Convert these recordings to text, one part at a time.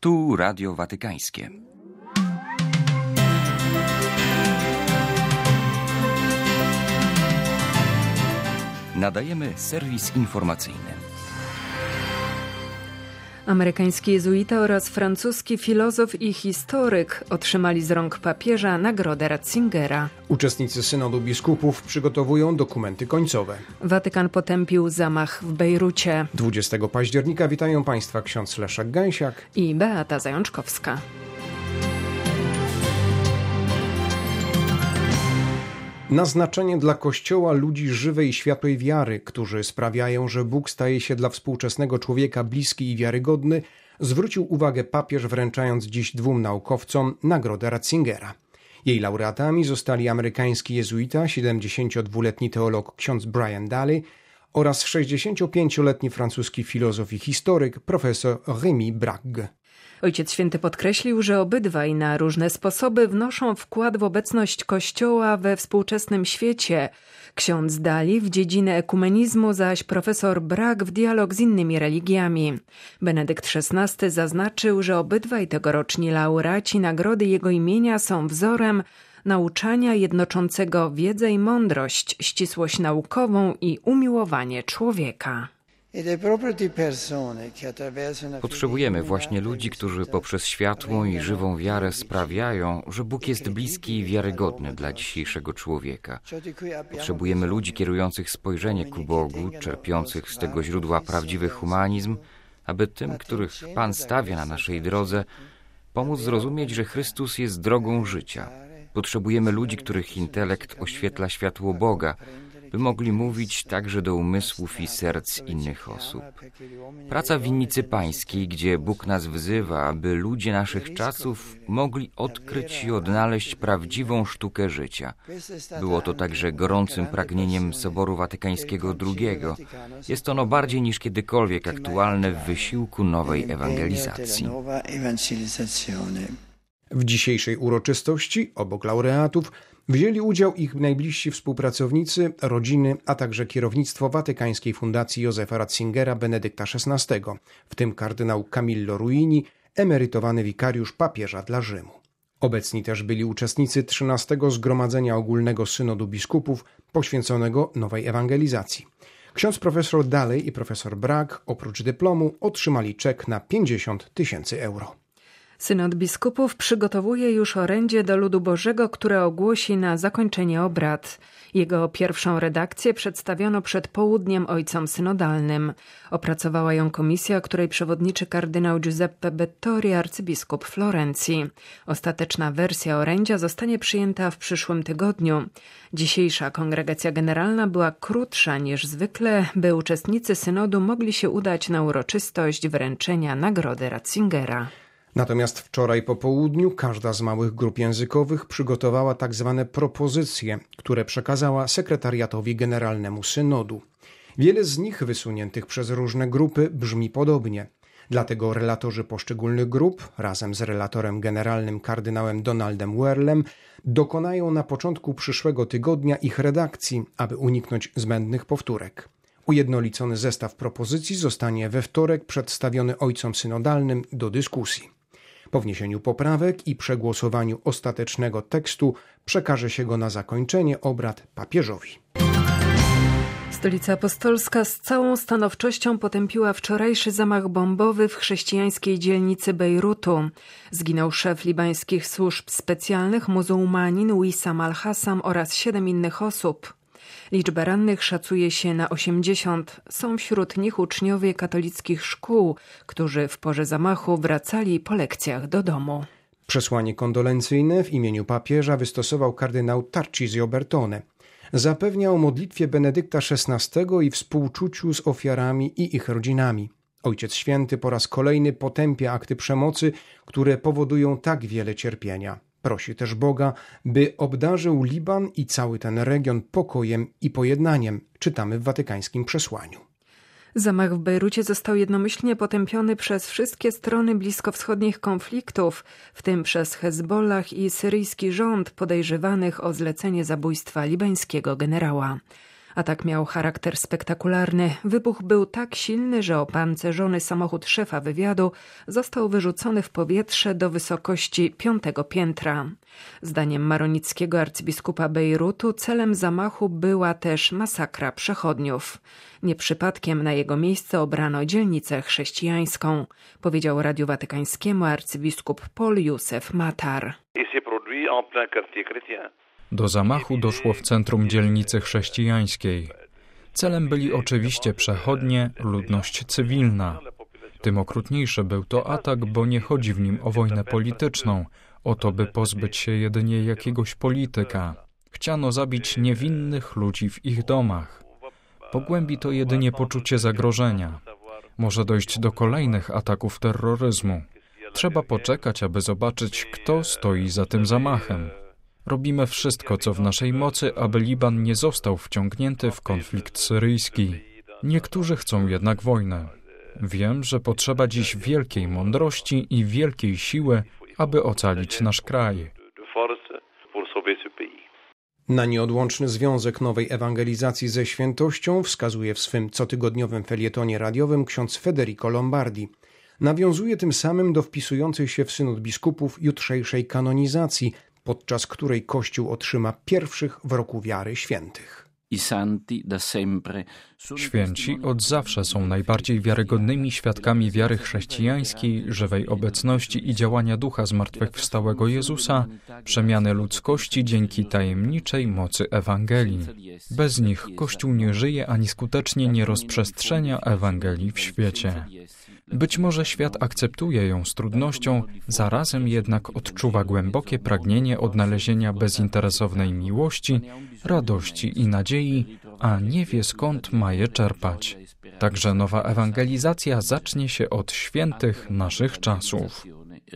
Tu Radio Watykańskie. Nadajemy serwis informacyjny. Amerykański jezuita oraz francuski filozof i historyk otrzymali z rąk papieża Nagrodę Ratzingera. Uczestnicy synodu biskupów przygotowują dokumenty końcowe. Watykan potępił zamach w Bejrucie. 20 października witają Państwa ksiądz Leszek Gęsiak I Beata Zajączkowska. Naznaczenie dla Kościoła ludzi żywej i światłej wiary, którzy sprawiają, że Bóg staje się dla współczesnego człowieka bliski i wiarygodny, zwrócił uwagę papież, wręczając dziś 2 naukowcom Nagrodę Ratzingera. Jej laureatami zostali amerykański jezuita, 72-letni teolog ksiądz Brian Daley oraz 65-letni francuski filozof i historyk profesor Rémy Brague. Ojciec Święty podkreślił, że obydwaj na różne sposoby wnoszą wkład w obecność Kościoła we współczesnym świecie. Ksiądz Daley w dziedzinę ekumenizmu, zaś profesor Brague w dialog z innymi religiami. Benedykt XVI zaznaczył, że obydwaj tegoroczni laureaci nagrody jego imienia są wzorem nauczania jednoczącego wiedzę i mądrość, ścisłość naukową i umiłowanie człowieka. Potrzebujemy właśnie ludzi, którzy poprzez światłą i żywą wiarę sprawiają, że Bóg jest bliski i wiarygodny dla dzisiejszego człowieka. Potrzebujemy ludzi kierujących spojrzenie ku Bogu, czerpiących z tego źródła prawdziwy humanizm, aby tym, których Pan stawia na naszej drodze, pomóc zrozumieć, że Chrystus jest drogą życia. Potrzebujemy ludzi, których intelekt oświetla światło Boga, by mogli mówić także do umysłów i serc innych osób. Praca w winnicy pańskiej, gdzie Bóg nas wzywa, aby ludzie naszych czasów mogli odkryć i odnaleźć prawdziwą sztukę życia. Było to także gorącym pragnieniem Soboru Watykańskiego II. Jest ono bardziej niż kiedykolwiek aktualne w wysiłku nowej ewangelizacji. W dzisiejszej uroczystości obok laureatów wzięli udział ich najbliżsi współpracownicy, rodziny, a także kierownictwo Watykańskiej Fundacji Józefa Ratzingera Benedykta XVI, w tym kardynał Camillo Ruini, emerytowany wikariusz papieża dla Rzymu. Obecni też byli uczestnicy 13. Zgromadzenia Ogólnego Synodu Biskupów poświęconego nowej ewangelizacji. Ksiądz profesor Daley i profesor Brague oprócz dyplomu otrzymali czek na 50 000 euro. Synod biskupów przygotowuje już orędzie do ludu Bożego, które ogłosi na zakończenie obrad. Jego pierwszą redakcję przedstawiono przed południem ojcom synodalnym. Opracowała ją komisja, której przewodniczy kardynał Giuseppe Bettori, arcybiskup Florencji. Ostateczna wersja orędzia zostanie przyjęta w przyszłym tygodniu. Dzisiejsza kongregacja generalna była krótsza niż zwykle, by uczestnicy synodu mogli się udać na uroczystość wręczenia Nagrody Ratzingera. Natomiast wczoraj po południu każda z małych grup językowych przygotowała tak zwane propozycje, które przekazała sekretariatowi generalnemu synodu. Wiele z nich wysuniętych przez różne grupy brzmi podobnie. Dlatego relatorzy poszczególnych grup, razem z relatorem generalnym kardynałem Donaldem Wehrlem, dokonają na początku przyszłego tygodnia ich redakcji, aby uniknąć zbędnych powtórek. Ujednolicony zestaw propozycji zostanie we wtorek przedstawiony ojcom synodalnym do dyskusji. Po wniesieniu poprawek i przegłosowaniu ostatecznego tekstu przekaże się go na zakończenie obrad papieżowi. Stolica Apostolska z całą stanowczością potępiła wczorajszy zamach bombowy w chrześcijańskiej dzielnicy Bejrutu. Zginął szef libańskich służb specjalnych muzułmanin Wissam al-Hassam oraz 7 innych osób. Liczbę rannych szacuje się na 80. Są wśród nich uczniowie katolickich szkół, którzy w porze zamachu wracali po lekcjach do domu. Przesłanie kondolencyjne w imieniu papieża wystosował kardynał Tarcisio Bertone. Zapewniał o modlitwie Benedykta XVI i współczuciu z ofiarami i ich rodzinami. Ojciec Święty po raz kolejny potępia akty przemocy, które powodują tak wiele cierpienia. Prosi też Boga, by obdarzył Liban i cały ten region pokojem i pojednaniem, czytamy w watykańskim przesłaniu. Zamach w Bejrucie został jednomyślnie potępiony przez wszystkie strony bliskowschodnich konfliktów, w tym przez Hezbollah i syryjski rząd podejrzewanych o zlecenie zabójstwa libańskiego generała. Atak miał charakter spektakularny. Wybuch był tak silny, że opancerzony samochód szefa wywiadu został wyrzucony w powietrze do wysokości 5. piętra. Zdaniem maronickiego arcybiskupa Bejrutu celem zamachu była też masakra przechodniów. Nie przypadkiem na jego miejsce obrano dzielnicę chrześcijańską, powiedział Radiu Watykańskiemu arcybiskup Paul Youssef Matar. Do zamachu doszło w centrum dzielnicy chrześcijańskiej. Celem byli oczywiście przechodnie, ludność cywilna. Tym okrutniejszy był to atak, bo nie chodzi w nim o wojnę polityczną, o to, by pozbyć się jedynie jakiegoś polityka. Chciano zabić niewinnych ludzi w ich domach. Pogłębi to jedynie poczucie zagrożenia. Może dojść do kolejnych ataków terroryzmu. Trzeba poczekać, aby zobaczyć, kto stoi za tym zamachem. Robimy wszystko, co w naszej mocy, aby Liban nie został wciągnięty w konflikt syryjski. Niektórzy chcą jednak wojnę. Wiem, że potrzeba dziś wielkiej mądrości i wielkiej siły, aby ocalić nasz kraj. Na nieodłączny związek nowej ewangelizacji ze świętością wskazuje w swym cotygodniowym felietonie radiowym ksiądz Federico Lombardi. Nawiązuje tym samym do wpisującej się w synod biskupów jutrzejszej kanonizacji, podczas której Kościół otrzyma pierwszych w roku wiary świętych. Święci od zawsze są najbardziej wiarygodnymi świadkami wiary chrześcijańskiej, żywej obecności i działania Ducha Zmartwychwstałego Jezusa, przemiany ludzkości dzięki tajemniczej mocy Ewangelii. Bez nich Kościół nie żyje ani skutecznie nie rozprzestrzenia Ewangelii w świecie. Być może świat akceptuje ją z trudnością, zarazem jednak odczuwa głębokie pragnienie odnalezienia bezinteresownej miłości, radości i nadziei, a nie wie skąd ma je czerpać. Także nowa ewangelizacja zacznie się od świętych naszych czasów.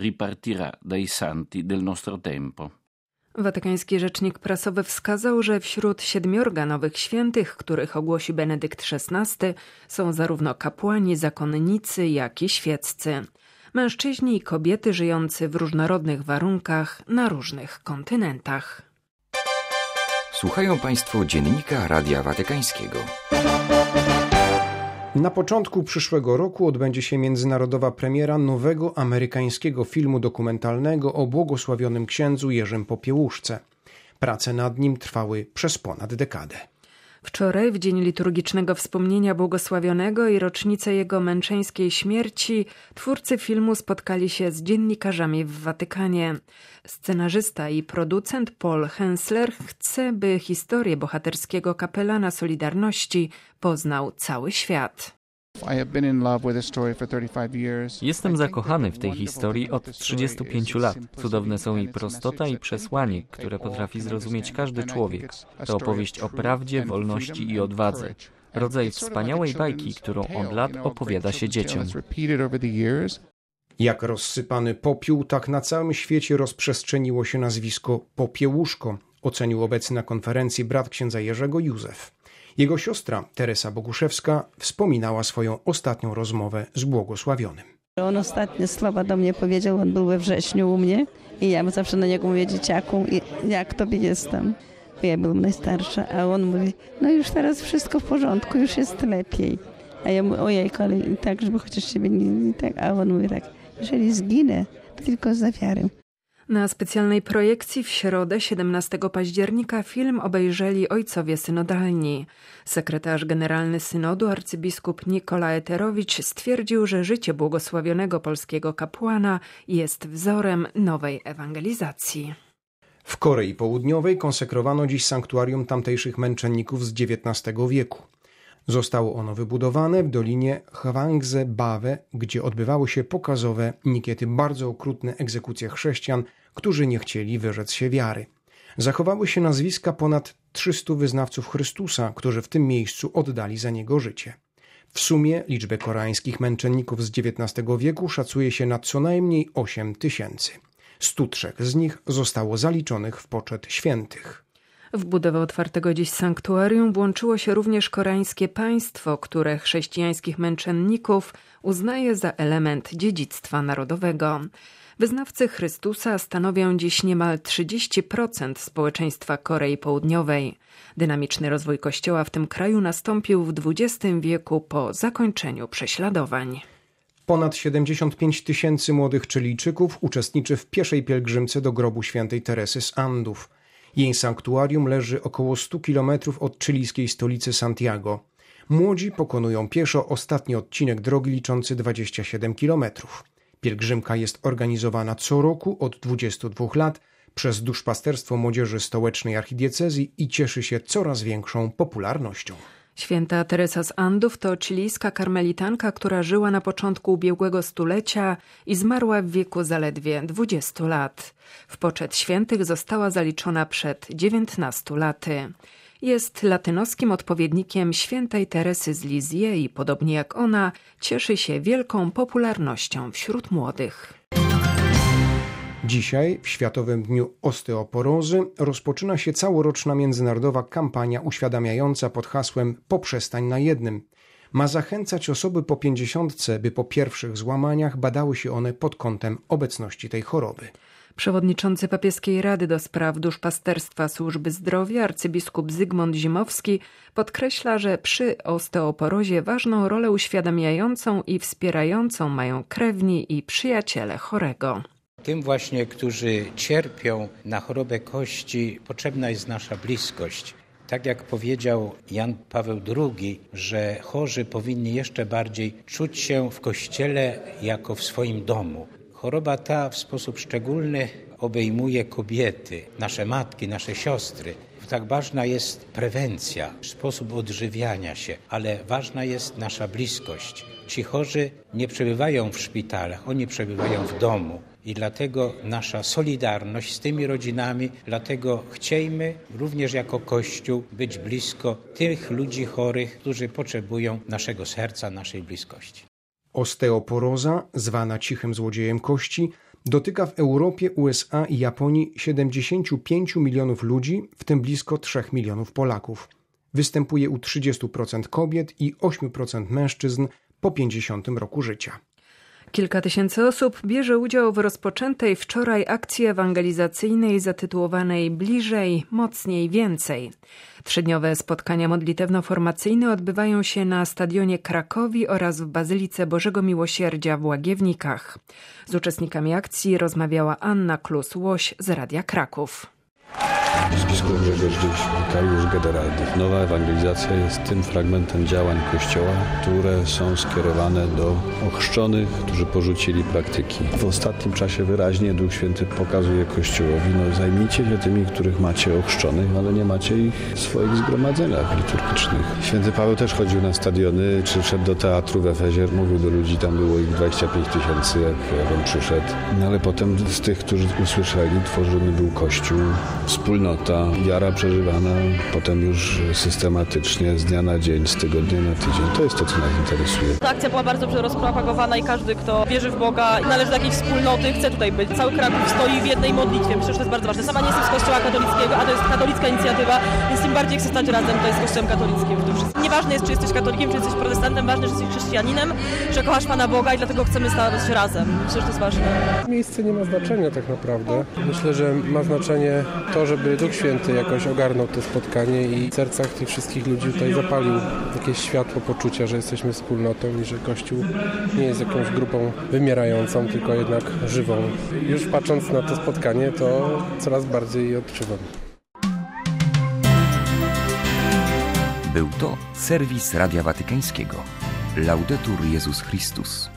Watykański rzecznik prasowy wskazał, że wśród 7 nowych świętych, których ogłosi Benedykt XVI, są zarówno kapłani, zakonnicy, jak i świeccy. Mężczyźni i kobiety żyjący w różnorodnych warunkach na różnych kontynentach. Słuchają Państwo Dziennika Radia Watykańskiego. Na początku przyszłego roku odbędzie się międzynarodowa premiera nowego amerykańskiego filmu dokumentalnego o błogosławionym księdzu Jerzym Popiełuszce. Prace nad nim trwały przez ponad dekadę. Wczoraj, w dzień liturgicznego wspomnienia błogosławionego i rocznicę jego męczeńskiej śmierci, twórcy filmu spotkali się z dziennikarzami w Watykanie. Scenarzysta i producent Paul Hensler chce, by historię bohaterskiego kapelana Solidarności poznał cały świat. Jestem zakochany w tej historii od 35 lat. Cudowne są jej prostota i przesłanie, które potrafi zrozumieć każdy człowiek. To opowieść o prawdzie, wolności i odwadze. Rodzaj wspaniałej bajki, którą od lat opowiada się dzieciom. Jak rozsypany popiół, tak na całym świecie rozprzestrzeniło się nazwisko Popiełuszko, ocenił obecny na konferencji brat księdza Jerzego Józef. Jego siostra, Teresa Boguszewska, wspominała swoją ostatnią rozmowę z błogosławionym. On ostatnie słowa do mnie powiedział, on był we wrześniu u mnie i ja zawsze na niego mówię, dzieciaku, jak tobie jestem? Bo ja byłem najstarsza, a on mówi, no już teraz wszystko w porządku, już jest lepiej. A ja mówię, ojejku, ale tak, żeby chociaż ciebie nie tak. A on mówi tak, jeżeli zginę, to tylko za wiarę. Na specjalnej projekcji w środę 17 października film obejrzeli ojcowie synodalni. Sekretarz generalny synodu arcybiskup Nikola Eterowicz stwierdził, że życie błogosławionego polskiego kapłana jest wzorem nowej ewangelizacji. W Korei Południowej konsekrowano dziś sanktuarium tamtejszych męczenników z XIX wieku. Zostało ono wybudowane w dolinie Hwangse-Bawe, gdzie odbywały się pokazowe, niekiedy bardzo okrutne egzekucje chrześcijan, którzy nie chcieli wyrzec się wiary. Zachowały się nazwiska ponad 300 wyznawców Chrystusa, którzy w tym miejscu oddali za Niego życie. W sumie liczbę koreańskich męczenników z XIX wieku szacuje się na co najmniej 8 000. 103 z nich zostało zaliczonych w poczet świętych. W budowę otwartego dziś sanktuarium włączyło się również koreańskie państwo, które chrześcijańskich męczenników uznaje za element dziedzictwa narodowego. Wyznawcy Chrystusa stanowią dziś niemal 30% społeczeństwa Korei Południowej. Dynamiczny rozwój Kościoła w tym kraju nastąpił w XX wieku po zakończeniu prześladowań. Ponad 75 000 młodych Chilijczyków uczestniczy w pieszej pielgrzymce do grobu świętej Teresy z Andów. Jej sanktuarium leży około 100 kilometrów od chilijskiej stolicy Santiago. Młodzi pokonują pieszo ostatni odcinek drogi liczący 27 kilometrów. Pielgrzymka jest organizowana co roku od 22 lat przez Duszpasterstwo Młodzieży Stołecznej Archidiecezji i cieszy się coraz większą popularnością. Święta Teresa z Andów to chilijska karmelitanka, która żyła na początku ubiegłego stulecia i zmarła w wieku zaledwie 20 lat. W poczet świętych została zaliczona przed 19 laty. Jest latynoskim odpowiednikiem świętej Teresy z Lisieux i podobnie jak ona cieszy się wielką popularnością wśród młodych. Dzisiaj, w Światowym Dniu Osteoporozy, rozpoczyna się całoroczna międzynarodowa kampania uświadamiająca pod hasłem „Poprzestań na jednym”. Ma zachęcać osoby po 50, by po pierwszych złamaniach badały się one pod kątem obecności tej choroby. Przewodniczący Papieskiej Rady do Spraw Duszpasterstwa Służby Zdrowia arcybiskup Zygmunt Zimowski podkreśla, że przy osteoporozie ważną rolę uświadamiającą i wspierającą mają krewni i przyjaciele chorego. Tym właśnie, którzy cierpią na chorobę kości, potrzebna jest nasza bliskość. Tak jak powiedział Jan Paweł II, że chorzy powinni jeszcze bardziej czuć się w Kościele jako w swoim domu. Choroba ta w sposób szczególny obejmuje kobiety, nasze matki, nasze siostry. Tak ważna jest prewencja, sposób odżywiania się, ale ważna jest nasza bliskość. Ci chorzy nie przebywają w szpitalach, oni przebywają w domu. I dlatego nasza solidarność z tymi rodzinami, dlatego chciejmy również jako Kościół być blisko tych ludzi chorych, którzy potrzebują naszego serca, naszej bliskości. Osteoporoza, zwana cichym złodziejem kości, dotyka w Europie, USA i Japonii 75 milionów ludzi, w tym blisko 3 milionów Polaków. Występuje u 30% kobiet i 8% mężczyzn po 50 roku życia. Kilka tysięcy osób bierze udział w rozpoczętej wczoraj akcji ewangelizacyjnej zatytułowanej Bliżej, mocniej, więcej. 3-dniowe spotkania modlitewno-formacyjne odbywają się na stadionie Krakowi oraz w Bazylice Bożego Miłosierdzia w Łagiewnikach. Z uczestnikami akcji rozmawiała Anna Klus-Łoś z Radia Kraków. Biskup Grzegorz Wikariusz Gederaldy. Nowa ewangelizacja jest tym fragmentem działań Kościoła, które są skierowane do ochrzczonych, którzy porzucili praktyki. W ostatnim czasie wyraźnie Duch Święty pokazuje Kościołowi, zajmijcie się tymi, których macie ochrzczonych, ale nie macie ich w swoich zgromadzeniach liturgicznych. Święty Paweł też chodził na stadiony, czy szedł do teatru w Efezie, mówił do ludzi, tam było ich 25 000, jak on przyszedł. Ale potem z tych, którzy usłyszeli, tworzony był Kościół, wspólnota, wiara przeżywana, potem już systematycznie z dnia na dzień, z tygodnia na tydzień. To jest to, co nas interesuje. Ta akcja była bardzo dobrze rozpropagowana i każdy, kto wierzy w Boga i należy do jakiejś wspólnoty, chce tutaj być. Cały Kraków stoi w jednej modlitwie. Myślę, że to jest bardzo ważne. Sama nie jestem z Kościoła katolickiego, a to jest katolicka inicjatywa, więc tym bardziej chcę stać razem tutaj z Kościołem katolickim. Nieważne jest, czy jesteś katolikiem, czy jesteś protestantem, ważne, że jesteś chrześcijaninem, że kochasz Pana Boga i dlatego chcemy stać razem. Myślę, że to jest ważne. Miejsce nie ma znaczenia tak naprawdę. Myślę, że ma znaczenie to, żeby Duch Święty jakoś ogarnął to spotkanie i w sercach tych wszystkich ludzi tutaj zapalił jakieś światło poczucia, że jesteśmy wspólnotą i że Kościół nie jest jakąś grupą wymierającą, tylko jednak żywą. Już patrząc na to spotkanie, to coraz bardziej je odczuwam. Był to serwis Radia Watykańskiego. Laudetur Jezus Chrystus.